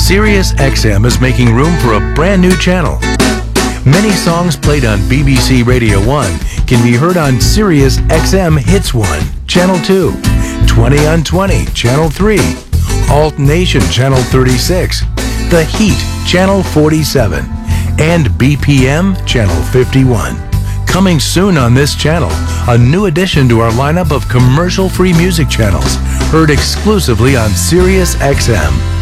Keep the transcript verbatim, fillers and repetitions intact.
Sirius X M is making room for a brand new channel. Many songs played on B B C Radio one can be heard on Sirius X M Hits one, Channel two, twenty on twenty, Channel three, Alt Nation, Channel thirty-six, The Heat, Channel forty-seven, and B P M, Channel fifty-one. Coming soon on this channel, a new addition to our lineup of commercial-free music channels, heard exclusively on Sirius X M.